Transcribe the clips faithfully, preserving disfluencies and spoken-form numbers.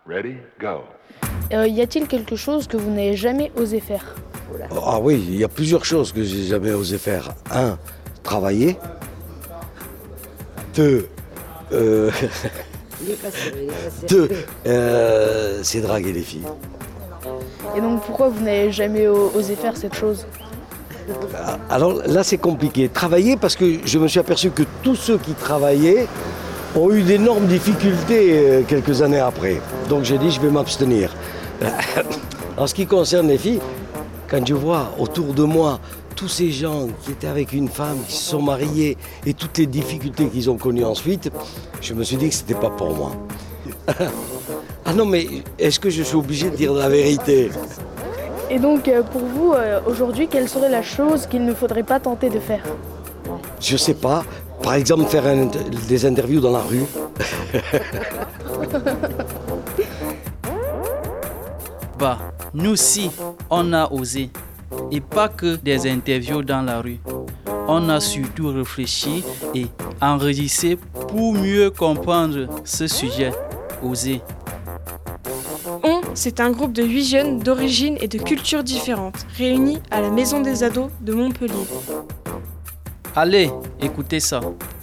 Ready, go. Euh, y a-t-il quelque chose que vous n'avez jamais osé faire ? Ah oui, il y a plusieurs choses que j'ai jamais osé faire. Un, travailler. Deux, euh... Deux, euh, c'est draguer les filles. Et donc pourquoi vous n'avez jamais osé faire cette chose ? Alors là c'est compliqué. Travailler parce que je me suis aperçu que tous ceux qui travaillaient ont eu d'énormes difficultés quelques années après. Donc j'ai dit je vais m'abstenir. En ce qui concerne les filles, quand je vois autour de moi tous ces gens qui étaient avec une femme, qui se sont mariés et toutes les difficultés qu'ils ont connues ensuite, je me suis dit que c'était pas pour moi. Ah non mais est-ce que je suis obligé de dire la vérité ? Et donc pour vous, aujourd'hui, quelle serait la chose qu'il ne faudrait pas tenter de faire ? Je sais pas. Par exemple, faire un, des interviews dans la rue. Bah, nous aussi, on a osé. Et pas que des interviews dans la rue. On a surtout réfléchi et enregistré pour mieux comprendre ce sujet. Oser. On, c'est un groupe de huit jeunes d'origines et de cultures différentes, réunis à la Maison des Ados de Montpellier. Allez, écoutez ça.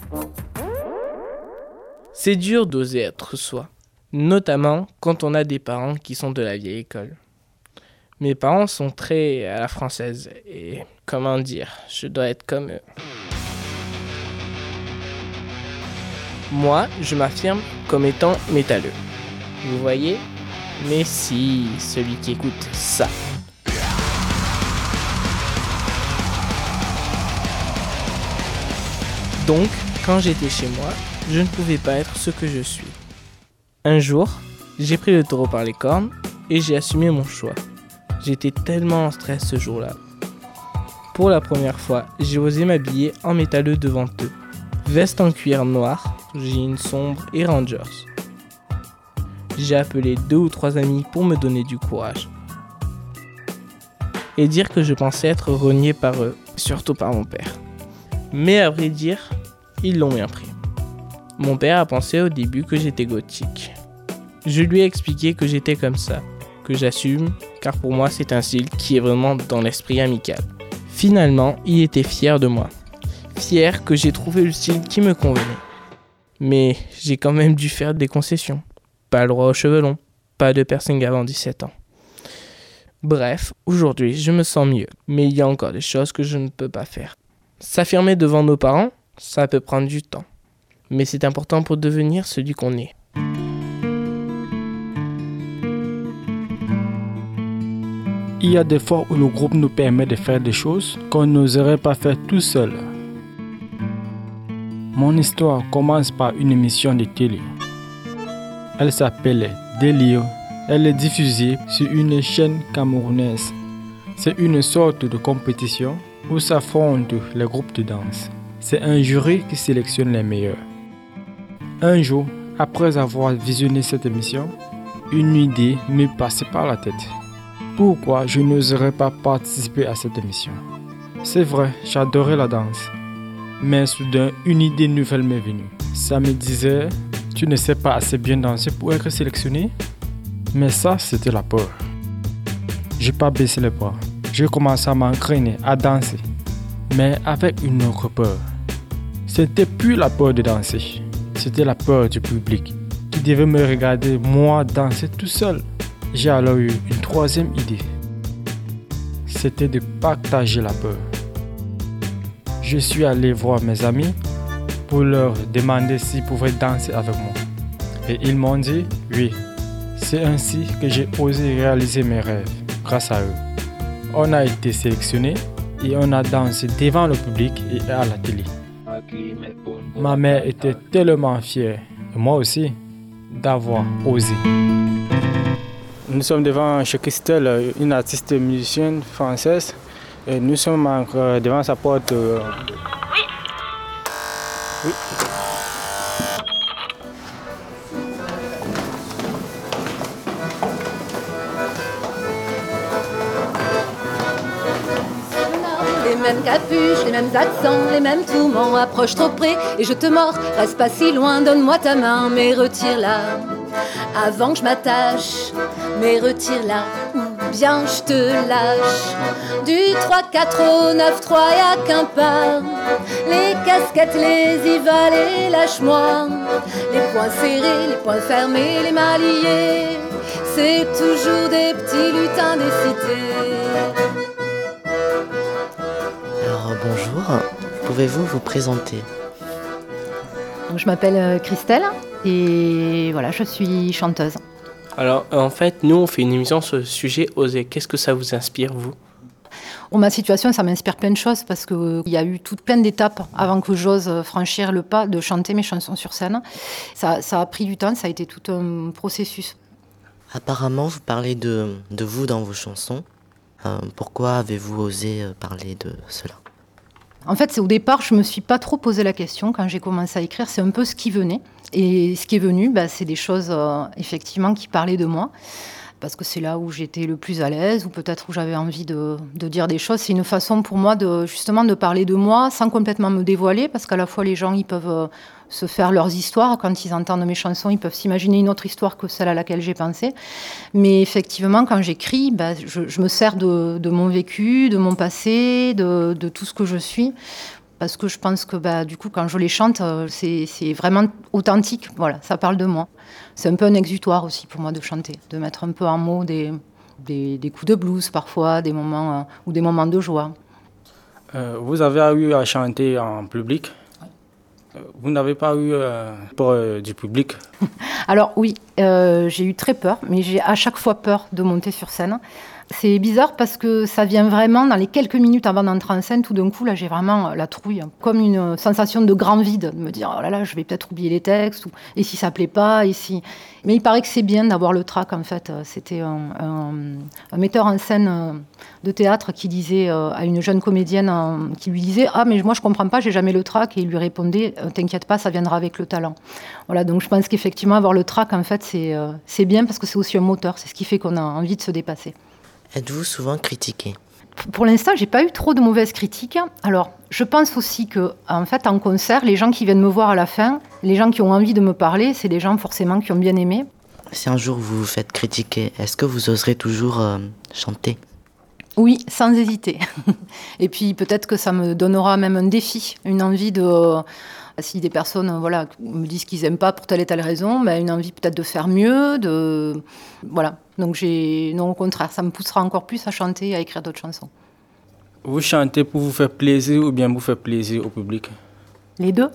C'est dur d'oser être soi, notamment quand on a des parents qui sont de la vieille école. Mes parents sont très à la française et, comment dire, je dois être comme eux. Moi, je m'affirme comme étant métalleux. Vous voyez ? Mais si, celui qui écoute ça. Donc, quand j'étais chez moi, je ne pouvais pas être ce que je suis. Un jour, j'ai pris le taureau par les cornes et j'ai assumé mon choix. J'étais tellement en stress ce jour-là. Pour la première fois, j'ai osé m'habiller en métalleux devant eux. Veste en cuir noir, jeans sombres et Rangers. J'ai appelé deux ou trois amis pour me donner du courage. Et dire que je pensais être renié par eux, surtout par mon père. Mais à vrai dire, ils l'ont bien pris. Mon père a pensé au début que j'étais gothique. Je lui ai expliqué que j'étais comme ça, que j'assume, car pour moi c'est un style qui est vraiment dans l'esprit amical. Finalement, il était fier de moi. Fier que j'ai trouvé le style qui me convenait. Mais j'ai quand même dû faire des concessions. Pas le droit aux cheveux longs, pas de piercing avant dix-sept ans. Bref, aujourd'hui je me sens mieux, mais il y a encore des choses que je ne peux pas faire. S'affirmer devant nos parents, ça peut prendre du temps. Mais c'est important pour devenir celui qu'on est. Il y a des fois où le groupe nous permet de faire des choses qu'on n'oserait pas faire tout seul. Mon histoire commence par une émission de télé. Elle s'appelait Délire. Elle est diffusée sur une chaîne camerounaise. C'est une sorte de compétition où s'affrontent les groupes de danse. C'est un jury qui sélectionne les meilleurs. Un jour, après avoir visionné cette émission, une idée m'est passée par la tête. Pourquoi je n'oserais pas participer à cette émission? C'est vrai, j'adorais la danse. Mais soudain, une idée nouvelle m'est venue. Ça me disait, tu ne sais pas assez bien danser pour être sélectionné? Mais ça, c'était la peur. J'ai pas baissé les bras. J'ai commencé à m'entraîner, à danser. Mais avec une autre peur. C'était plus la peur de danser. C'était la peur du public qui devait me regarder, moi, danser tout seul. J'ai alors eu une troisième idée. C'était de partager la peur. Je suis allé voir mes amis pour leur demander s'ils pouvaient danser avec moi. Et ils m'ont dit oui. C'est ainsi que j'ai osé réaliser mes rêves grâce à eux. On a été sélectionnés et on a dansé devant le public et à la télé. Ma mère était tellement fière, et moi aussi, d'avoir osé. Nous sommes devant chez Christelle, une artiste musicienne française. Et nous sommes devant sa porte. Oui. Oui. Les mêmes capuches, les mêmes accents, les mêmes tourments. Approche trop près et je te mords. Reste pas si loin, donne-moi ta main, mais retire-la. avant que je m'attache. Mais retire-la ou bien je te lâche. Du trois quatre au neuf trois, y'a qu'un pas. Les casquettes, les ivales et lâche-moi. Les poings serrés, les poings fermés, les mains liées. C'est toujours des petits lutins des cités. Alors bonjour, pouvez-vous vous présenter ? Donc, je m'appelle Christelle et voilà, je suis chanteuse. Alors en fait, nous on fait une émission sur le sujet Oser. Qu'est-ce que ça vous inspire, vous ? Pour ma situation, ça m'inspire plein de choses parce qu'il y a eu toute plein d'étapes avant que j'ose franchir le pas de chanter mes chansons sur scène. Ça, ça a pris du temps, ça a été tout un processus. Apparemment, vous parlez de, de vous dans vos chansons. Euh, pourquoi avez-vous osé parler de cela ? En fait, c'est au départ, je ne me suis pas trop posé la question quand j'ai commencé à écrire. C'est un peu ce qui venait. Et ce qui est venu, bah, c'est des choses, euh, effectivement, qui parlaient de moi. Parce que c'est là où j'étais le plus à l'aise, ou peut-être où j'avais envie de, de dire des choses. C'est une façon pour moi, de, justement, de parler de moi sans complètement me dévoiler. Parce qu'à la fois, les gens, ils peuvent euh, se faire leurs histoires. Quand ils entendent mes chansons, ils peuvent s'imaginer une autre histoire que celle à laquelle j'ai pensé. Mais effectivement, quand j'écris, bah, je, je me sers de, de mon vécu, de mon passé, de, de tout ce que je suis. Parce que je pense que bah, du coup, quand je les chante, c'est, c'est vraiment authentique. Voilà, ça parle de moi. C'est un peu un exutoire aussi pour moi de chanter, de mettre un peu en mots des, des, des coups de blues parfois, des moments, euh, ou des moments de joie. Euh, vous avez eu à chanter en public. Oui. Vous n'avez pas eu euh, peur euh, du public? Alors oui, euh, j'ai eu très peur, mais j'ai à chaque fois peur de monter sur scène. C'est bizarre parce que ça vient vraiment dans les quelques minutes avant d'entrer en scène. Tout d'un coup, là, j'ai vraiment la trouille, comme une sensation de grand vide, de me dire oh là là, je vais peut-être oublier les textes, ou et si ça plaît pas, et si. Mais il paraît que c'est bien d'avoir le trac. En fait, c'était un, un, un metteur en scène de théâtre qui disait à une jeune comédienne, qui lui disait ah mais moi je comprends pas, j'ai jamais le trac, et il lui répondait t'inquiète pas, ça viendra avec le talent. Voilà, donc je pense qu'effectivement avoir le trac, en fait, c'est c'est bien parce que c'est aussi un moteur, c'est ce qui fait qu'on a envie de se dépasser. Êtes-vous souvent critiqué ? Pour l'instant, j'ai pas eu trop de mauvaises critiques. Alors, je pense aussi que, en fait, en concert, les gens qui viennent me voir à la fin, les gens qui ont envie de me parler, c'est des gens forcément qui ont bien aimé. Si un jour vous vous faites critiquer, est-ce que vous oserez toujours euh, chanter ? Oui, sans hésiter. Et puis peut-être que ça me donnera même un défi, une envie de... Euh, si des personnes voilà, me disent qu'ils n'aiment pas pour telle et telle raison, ben, une envie peut-être de faire mieux, de... Voilà. Donc j'ai... Non, au contraire, ça me poussera encore plus à chanter et à écrire d'autres chansons. Vous chantez pour vous faire plaisir ou bien vous faire plaisir au public ? Les deux.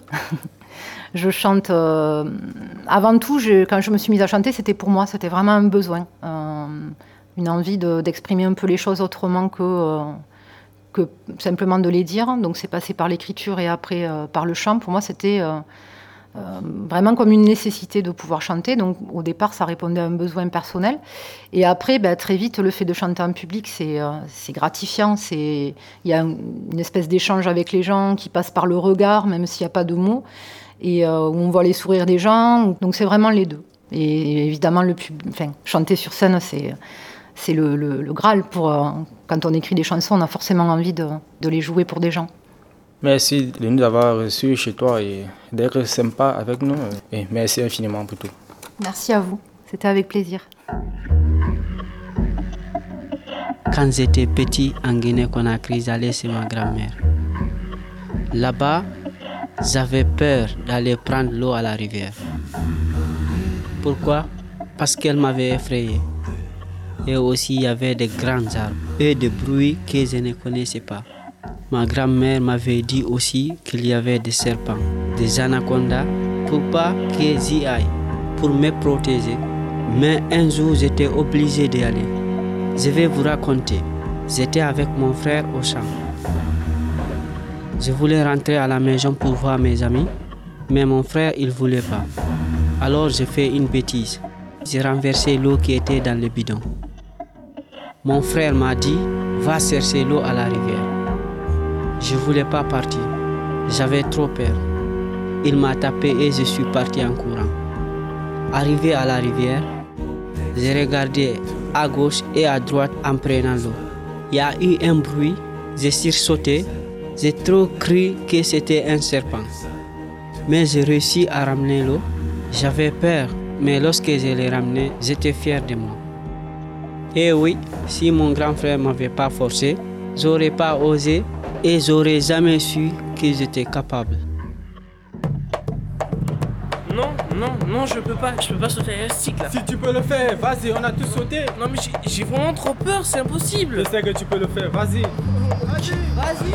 Je chante... Euh... Avant tout, je... quand je me suis mise à chanter, c'était pour moi, c'était vraiment un besoin. Euh... Une envie de, d'exprimer un peu les choses autrement que, euh, que simplement de les dire. Donc c'est passé par l'écriture et après euh, par le chant. Pour moi, c'était euh, euh, vraiment comme une nécessité de pouvoir chanter. Donc au départ, ça répondait à un besoin personnel. Et après, bah, très vite, le fait de chanter en public, c'est, euh, c'est gratifiant. C'est, il y a une espèce d'échange avec les gens qui passe par le regard, même s'il n'y a pas de mots, et euh, où on voit les sourires des gens. Donc c'est vraiment les deux. Et évidemment, le pub... enfin, chanter sur scène, c'est... C'est le, le, le Graal. Pour, euh, quand on écrit des chansons, on a forcément envie de, de les jouer pour des gens. Merci de nous avoir reçus chez toi et d'être sympa avec nous. Et merci infiniment pour tout. Merci à vous. C'était avec plaisir. Quand j'étais petit en Guinée-Conakry, j'allais chez ma grand-mère. Là-bas, j'avais peur d'aller prendre l'eau à la rivière. Pourquoi ? Parce qu'elle m'avait effrayé. Et aussi, il y avait des grands arbres et des bruits que je ne connaissais pas. Ma grand-mère m'avait dit aussi qu'il y avait des serpents, des anacondas, pour pas que j'y aille, pour me protéger. Mais un jour, j'étais obligé d'y aller. Je vais vous raconter. J'étais avec mon frère au champ. Je voulais rentrer à la maison pour voir mes amis, mais mon frère, il ne voulait pas. Alors, j'ai fait une bêtise. J'ai renversé l'eau qui était dans le bidon. Mon frère m'a dit, va chercher l'eau à la rivière. Je ne voulais pas partir. J'avais trop peur. Il m'a tapé et je suis parti en courant. Arrivé à la rivière, j'ai regardé à gauche et à droite en prenant l'eau. Il y a eu un bruit, j'ai sursauté. J'ai trop cru que c'était un serpent. Mais j'ai réussi à ramener l'eau. J'avais peur Mais lorsque je les ramenais, j'étais fier de moi. Et oui, si mon grand frère ne m'avait pas forcé, j'aurais pas osé et j'aurais jamais su que j'étais capable. Non, non, non, je peux pas, je peux pas sauter élastique là. Si tu peux le faire, vas-y, on a tous sauté. Non mais j'ai, j'ai vraiment trop peur, c'est impossible. Je sais que tu peux le faire, vas-y. Vas-y, vas-y,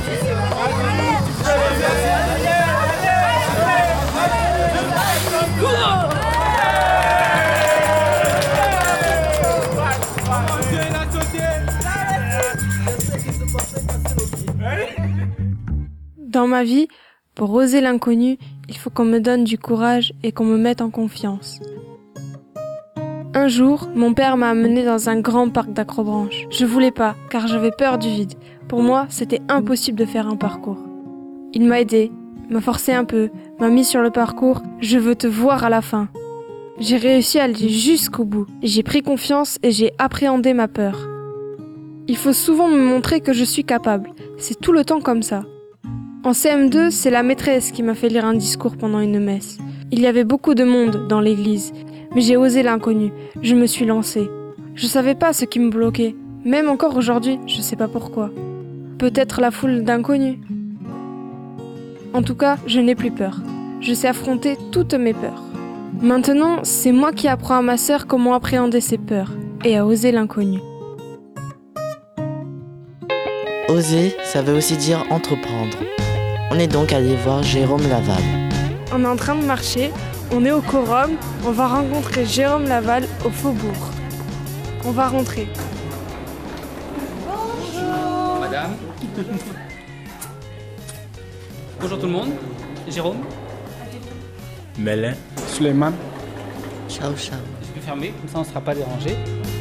Dans ma vie, pour oser l'inconnu, il faut qu'on me donne du courage et qu'on me mette en confiance. Un jour, mon père m'a amené dans un grand parc d'acrobranches. Je voulais pas, car j'avais peur du vide. Pour moi, c'était impossible de faire un parcours. Il m'a aidé, m'a forcé un peu, m'a mis sur le parcours. Je veux te voir à la fin. J'ai réussi à aller jusqu'au bout. J'ai pris confiance et j'ai appréhendé ma peur. Il faut souvent me montrer que je suis capable. C'est tout le temps comme ça. En C M deux, c'est la maîtresse qui m'a fait lire un discours pendant une messe. Il y avait beaucoup de monde dans l'église, mais j'ai osé l'inconnu. Je me suis lancée. Je savais pas ce qui me bloquait. Même encore aujourd'hui, je sais pas pourquoi. Peut-être la foule d'inconnus. En tout cas, je n'ai plus peur. Je sais affronter toutes mes peurs. Maintenant, c'est moi qui apprends à ma sœur comment appréhender ses peurs et à oser l'inconnu. Oser, ça veut aussi dire entreprendre. On est donc allé voir Jérôme Laval. On est en train de marcher, on est au quorum, on va rencontrer Jérôme Laval au Faubourg. On va rentrer. Bonjour madame. Bonjour tout le monde. Jérôme. Mélin. Suleiman. Ciao, ciao. Je vais fermer, comme ça on ne sera pas dérangé.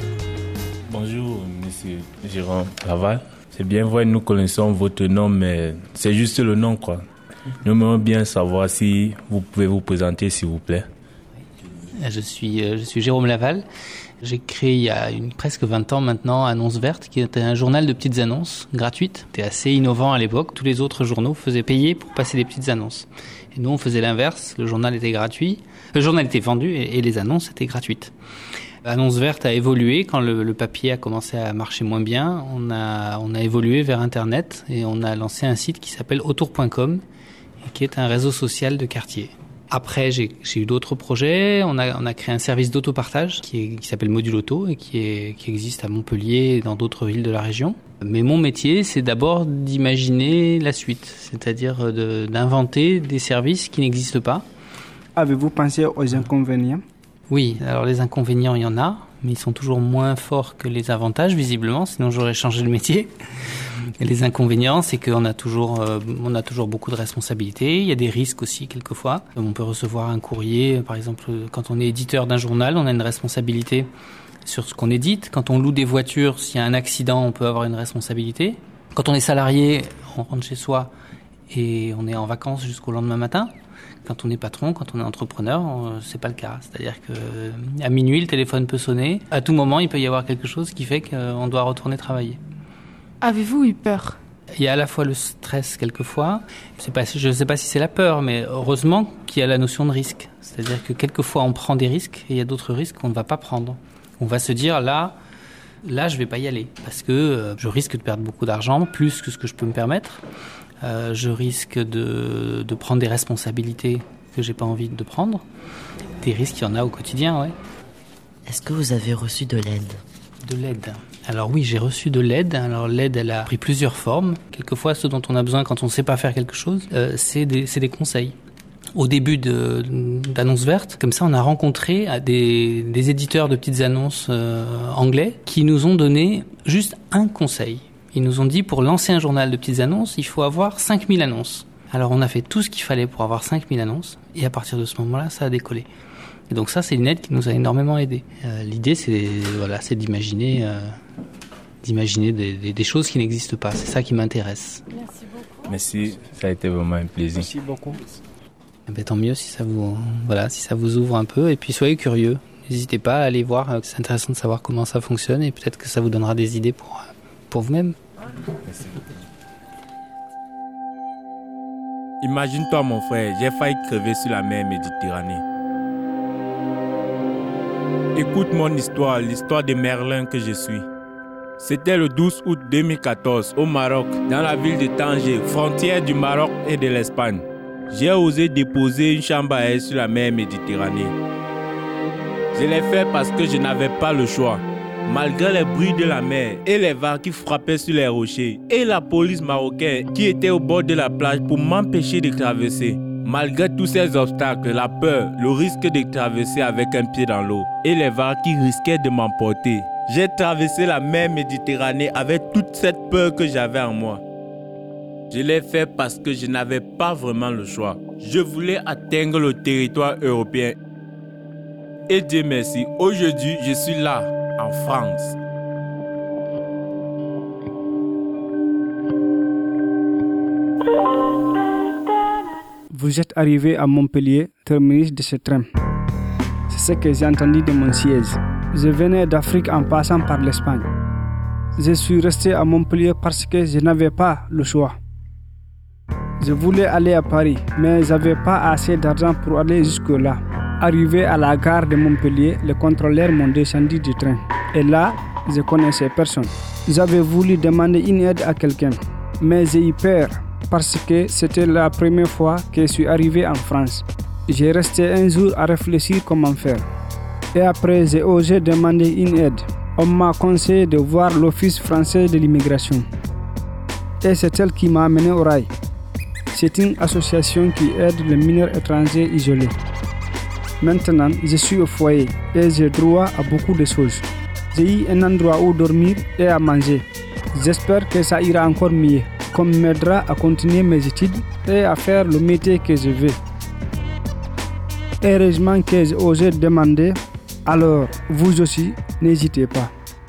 Bonjour monsieur Jérôme Laval. C'est bien vrai, nous connaissons votre nom, mais c'est juste le nom, quoi. Nous aimerions bien savoir si vous pouvez vous présenter, s'il vous plaît. Je suis, je suis Jérôme Laval. J'ai créé il y a une, presque vingt ans maintenant Annonce Verte, qui était un journal de petites annonces gratuites. C'était assez innovant à l'époque. Tous les autres journaux faisaient payer pour passer des petites annonces. Et nous, on faisait l'inverse. Le journal était gratuit. Le journal était vendu et, et les annonces étaient gratuites. Annonce Verte a évolué quand le, le papier a commencé à marcher moins bien. On a, on a évolué vers Internet et on a lancé un site qui s'appelle autour point com et qui est un réseau social de quartier. Après, j'ai, j'ai eu d'autres projets. On a, on a créé un service d'autopartage qui, est, qui s'appelle Module Auto et qui, est, qui existe à Montpellier et dans d'autres villes de la région. Mais mon métier, c'est d'abord d'imaginer la suite, c'est-à-dire de, d'inventer des services qui n'existent pas. Avez-vous pensé aux inconvénients ? Oui, alors les inconvénients, il y en a, mais ils sont toujours moins forts que les avantages, visiblement, sinon j'aurais changé de métier. Et les inconvénients, c'est qu'on a toujours, euh, on a toujours beaucoup de responsabilités. Il y a des risques aussi, quelquefois. On peut recevoir un courrier, par exemple, quand on est éditeur d'un journal, on a une responsabilité sur ce qu'on édite. Quand on loue des voitures, s'il y a un accident, on peut avoir une responsabilité. Quand on est salarié, on rentre chez soi et on est en vacances jusqu'au lendemain matin. Quand on est patron, quand on est entrepreneur, c'est pas le cas. C'est-à-dire que à minuit, le téléphone peut sonner. À tout moment, il peut y avoir quelque chose qui fait qu'on doit retourner travailler. Avez-vous eu peur ? Il y a à la fois le stress quelquefois. C'est pas, je ne sais pas si c'est la peur, mais heureusement qu'il y a la notion de risque. C'est-à-dire que quelquefois, on prend des risques et il y a d'autres risques qu'on ne va pas prendre. On va se dire là, là, je vais pas y aller parce que euh, je risque de perdre beaucoup d'argent, plus que ce que je peux me permettre. Euh, je risque de, de prendre des responsabilités que j'ai pas envie de prendre. Des risques, il y en a au quotidien, ouais. Est-ce que vous avez reçu de l'aide ? De l'aide. Alors oui, j'ai reçu de l'aide. Alors l'aide, elle a pris plusieurs formes. Quelquefois, ce dont on a besoin quand on ne sait pas faire quelque chose, euh, c'est des, c'est des conseils. Au début de, d'Annonce Verte, comme ça, on a rencontré des, des éditeurs de petites annonces euh, anglais qui nous ont donné juste un conseil. Ils nous ont dit, pour lancer un journal de petites annonces, il faut avoir cinq mille annonces. Alors on a fait tout ce qu'il fallait pour avoir cinq mille annonces, et à partir de ce moment-là, ça a décollé. Et donc ça, c'est une aide qui nous a énormément aidés. Euh, l'idée, c'est, voilà, c'est d'imaginer, euh, d'imaginer des, des, des choses qui n'existent pas. C'est ça qui m'intéresse. Merci beaucoup. Merci, ça a été vraiment un plaisir. Merci beaucoup. Eh bien, tant mieux si ça vous, voilà, si ça vous ouvre un peu, et puis soyez curieux. N'hésitez pas à aller voir, c'est intéressant de savoir comment ça fonctionne, et peut-être que ça vous donnera des idées pour, pour vous-même. Merci. Imagine-toi mon frère, j'ai failli crever sur la mer Méditerranée. Écoute mon histoire, l'histoire de Merlin que je suis. C'était le douze août deux mille quatorze au Maroc, dans la ville de Tanger, frontière du Maroc et de l'Espagne. J'ai osé déposer une chambre à air sur la mer Méditerranée. Je l'ai fait parce que je n'avais pas le choix. Malgré les bruits de la mer et les vagues qui frappaient sur les rochers et la police marocaine qui était au bord de la plage pour m'empêcher de traverser. Malgré tous ces obstacles, la peur, le risque de traverser avec un pied dans l'eau et les vagues qui risquaient de m'emporter, j'ai traversé la mer Méditerranée avec toute cette peur que j'avais en moi. Je l'ai fait parce que je n'avais pas vraiment le choix. Je voulais atteindre le territoire européen. Et Dieu merci, aujourd'hui je suis là, en France. Vous êtes arrivé à Montpellier, terminus de ce train. C'est ce que j'ai entendu de mon siège. Je venais d'Afrique en passant par l'Espagne. Je suis resté à Montpellier parce que je n'avais pas le choix. Je voulais aller à Paris, mais je n'avais pas assez d'argent pour aller jusque-là. Arrivé à la gare de Montpellier, les contrôleurs m'ont descendu du train. Et là, je connaissais personne. J'avais voulu demander une aide à quelqu'un, mais j'ai eu peur parce que c'était la première fois que je suis arrivé en France. J'ai resté un jour à réfléchir comment faire. Et après, j'ai osé demander une aide. On m'a conseillé de voir l'Office français de l'immigration. Et c'est elle qui m'a amené au rail. C'est une association qui aide les mineurs étrangers isolés. Maintenant, je suis au foyer et j'ai droit à beaucoup de choses. J'ai eu un endroit où dormir et à manger. J'espère que ça ira encore mieux, comme m'aidera à continuer mes études et à faire le métier que je veux. Heureusement que j'ai osé demander, alors vous aussi, n'hésitez pas.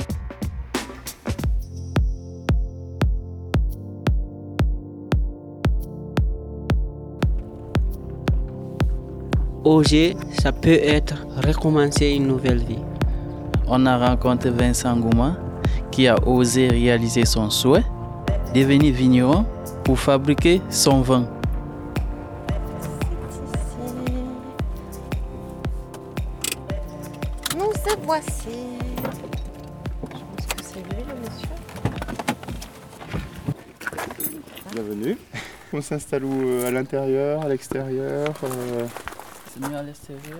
Oser, ça peut être recommencer une nouvelle vie. On a rencontré Vincent Gouma qui a osé réaliser son souhait, devenir vigneron pour fabriquer son vin. Nous te voici. Je pense que c'est lui le monsieur. Bienvenue. On s'installe où? À l'intérieur, à l'extérieur euh... C'est mieux à l'extérieur.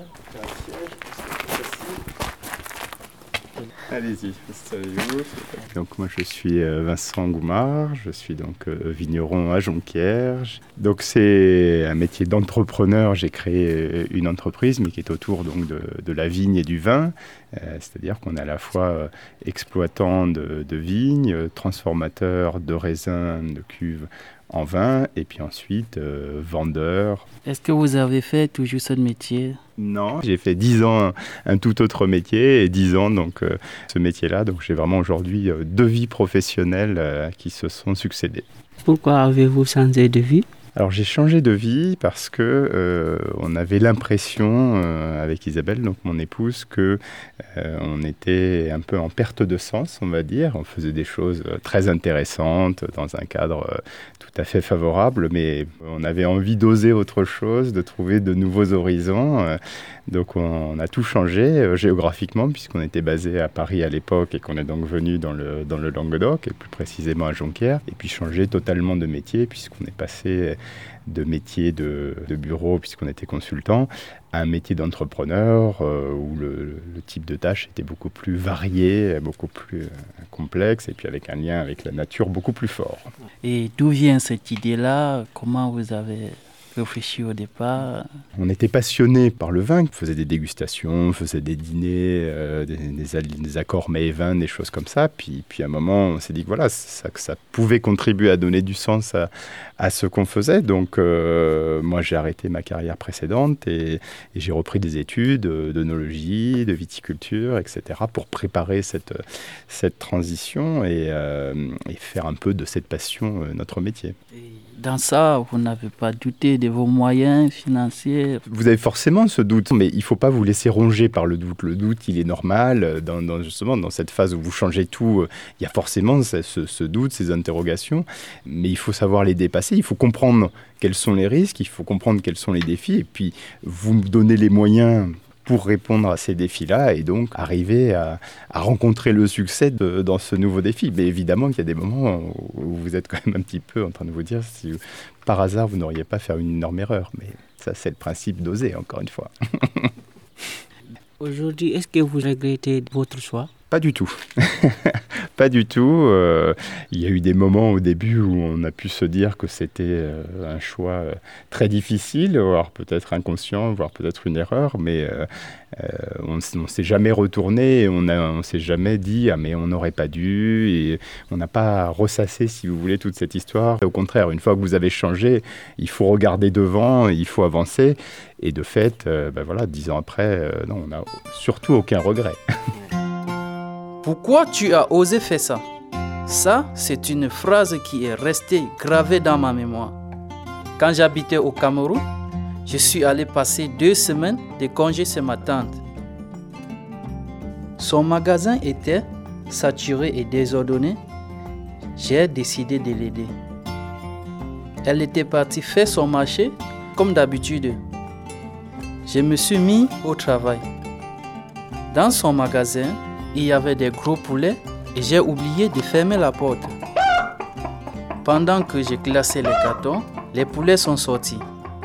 Allez-y, installez-vous. Donc moi je suis Vincent Goumard, je suis donc vigneron à Jonquière. Donc c'est un métier d'entrepreneur. J'ai créé une entreprise mais qui est autour donc de, de la vigne et du vin. Euh, c'est-à-dire qu'on est à la fois exploitant de, de vignes, transformateur de raisins, de cuves en vin, et puis ensuite euh, vendeur. Est-ce que vous avez fait toujours ce métier? Non, j'ai fait dix ans un, un tout autre métier et dix ans donc euh, ce métier-là. Donc j'ai vraiment aujourd'hui euh, deux vies professionnelles euh, qui se sont succédées. Pourquoi avez-vous changé de vie? Alors j'ai changé de vie parce que euh, on avait l'impression euh, avec Isabelle, donc mon épouse, que euh, on était un peu en perte de sens, on va dire. On faisait des choses très intéressantes dans un cadre euh, tout à fait favorable, mais on avait envie d'oser autre chose, de trouver de nouveaux horizons. Euh, donc on, on a tout changé euh, géographiquement puisqu'on était basé à Paris à l'époque et qu'on est donc venu dans le dans le Languedoc et plus précisément à Jonquière, et puis changé totalement de métier puisqu'on est passé de métier de, de bureau, puisqu'on était consultant, à un métier d'entrepreneur euh, où le, le type de tâche était beaucoup plus varié, beaucoup plus euh, complexe, et puis avec un lien avec la nature beaucoup plus fort. Et d'où vient cette idée-là? Comment vous avez réfléchi au départ? On était passionnés par le vin, on faisait des dégustations, on faisait des dîners, euh, des, des, des accords mets et vins, des choses comme ça. Puis, puis à un moment, on s'est dit que voilà, ça, que ça pouvait contribuer à donner du sens à, à ce qu'on faisait. Donc euh, moi, j'ai arrêté ma carrière précédente et, et j'ai repris des études d'œnologie, de viticulture, et cetera pour préparer cette, cette transition et, euh, et faire un peu de cette passion euh, notre métier. Et dans ça, vous n'avez pas douté de vos moyens financiers? Vous avez forcément ce doute, mais il ne faut pas vous laisser ronger par le doute. Le doute, il est normal. Dans, dans, justement, dans cette phase où vous changez tout, il y a forcément ce, ce doute, ces interrogations, mais il faut savoir les dépasser. Il faut comprendre quels sont les risques, il faut comprendre quels sont les défis, et puis vous donner les moyens pour répondre à ces défis-là et donc arriver à, à rencontrer le succès de, dans ce nouveau défi. Mais évidemment qu'il y a des moments où vous êtes quand même un petit peu en train de vous dire si par hasard vous n'auriez pas fait une énorme erreur. Mais ça, c'est le principe d'oser, encore une fois. Aujourd'hui, est-ce que vous regrettez votre choix? Pas du tout. Pas du tout. Euh, il y a eu des moments au début où on a pu se dire que c'était euh, un choix euh, très difficile, voire peut-être inconscient, voire peut-être une erreur, mais euh, euh, on ne s'est jamais retourné, et on ne s'est jamais dit « ah mais on n'aurait pas dû » et on n'a pas ressassé, si vous voulez, toute cette histoire. Au contraire, une fois que vous avez changé, il faut regarder devant, il faut avancer. Et de fait, euh, ben voilà, dix ans après, euh, non, on n'a surtout aucun regret. Pourquoi tu as osé faire ça? Ça, c'est une phrase qui est restée gravée dans ma mémoire. Quand j'habitais au Cameroun, je suis allé passer deux semaines de congé chez ma tante. Son magasin était saturé et désordonné. J'ai décidé de l'aider. Elle était partie faire son marché comme d'habitude. Je me suis mis au travail. Dans son magasin, il y avait des gros poulets et j'ai oublié de fermer la porte. Pendant que j'ai classé les cartons, les poulets sont sortis.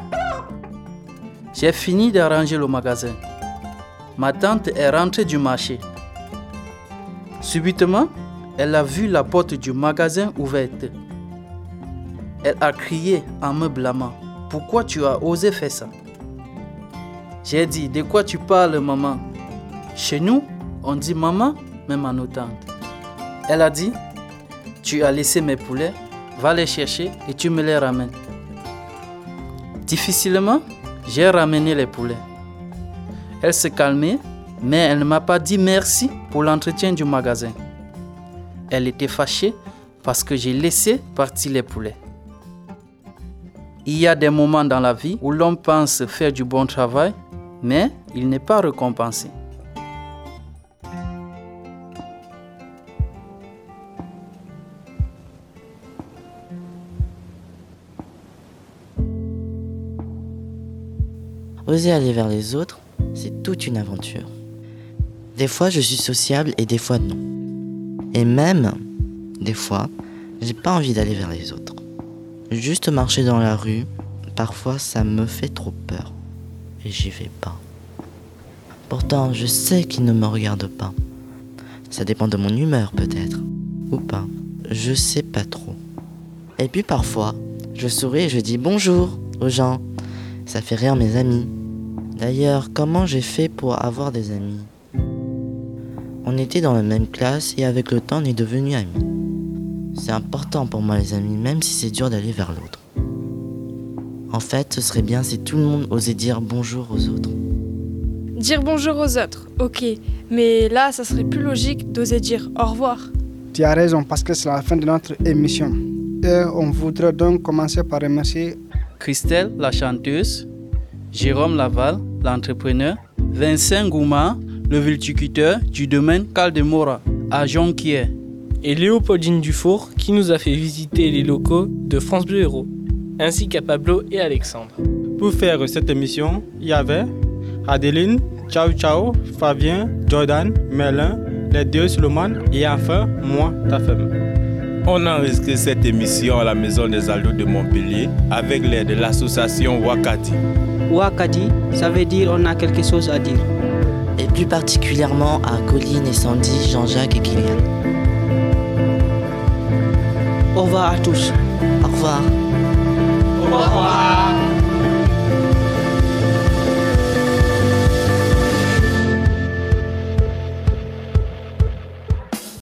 J'ai fini d'arranger le magasin. Ma tante est rentrée du marché. Subitement, elle a vu la porte du magasin ouverte. Elle a crié en me blâmant. « Pourquoi tu as osé faire ça ?» J'ai dit « De quoi tu parles, maman ?» Chez nous, on dit maman, même à nos tantes. Elle a dit, tu as laissé mes poulets, va les chercher et tu me les ramènes. Difficilement, j'ai ramené les poulets. Elle s'est calmée, mais elle ne m'a pas dit merci pour l'entretien du magasin. Elle était fâchée parce que j'ai laissé partir les poulets. Il y a des moments dans la vie où l'on pense faire du bon travail, mais il n'est pas récompensé. Oser aller vers les autres, c'est toute une aventure. Des fois, je suis sociable et des fois non. Et même, des fois, j'ai pas envie d'aller vers les autres. Juste marcher dans la rue, parfois ça me fait trop peur. Et j'y vais pas. Pourtant, je sais qu'ils ne me regardent pas. Ça dépend de mon humeur peut-être. Ou pas. Je sais pas trop. Et puis parfois, je souris et je dis bonjour aux gens. Ça fait rire mes amis. D'ailleurs, comment j'ai fait pour avoir des amis? On était dans la même classe et avec le temps, on est devenus amis. C'est important pour moi les amis, même si c'est dur d'aller vers l'autre. En fait, ce serait bien si tout le monde osait dire bonjour aux autres. Dire bonjour aux autres, ok. Mais là, ça serait plus logique d'oser dire au revoir. Tu as raison, parce que c'est la fin de notre émission. Et on voudrait donc commencer par remercier Christelle, la chanteuse, Jérôme Laval, l'entrepreneur, Vincent Gouma, le viticulteur du domaine Caldemora, à Jonquière, et Léopoldine Dufour qui nous a fait visiter les locaux de France Bleu Héros, ainsi qu'à Pablo et Alexandre. Pour faire cette émission, il y avait Adeline, Ciao Ciao, Fabien, Jordan, Merlin, les deux Solomon et enfin moi, ta femme. On a enregistré cette émission à la Maison des Aldos de Montpellier avec l'aide de l'association Wakati. Wakati, ça veut dire on a quelque chose à dire. Et plus particulièrement à Colline et Sandy, Jean-Jacques et Kylian. Au revoir à tous. Au revoir. Au revoir.